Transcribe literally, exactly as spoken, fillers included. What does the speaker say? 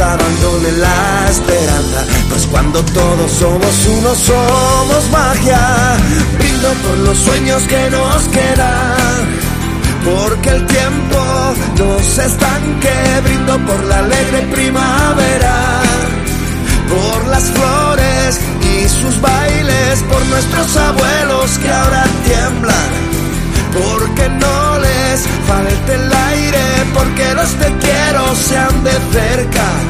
abandone la esperanza, pues cuando todos somos uno somos magia. Brindo por los sueños que nos quedan, porque el tiempo no se estanque. Brindo por la alegre primavera, por las flores y sus bailes, por nuestros abuelos que ahora tiemblan, porque no les falte el aire, porque los te quiero sean de cerca,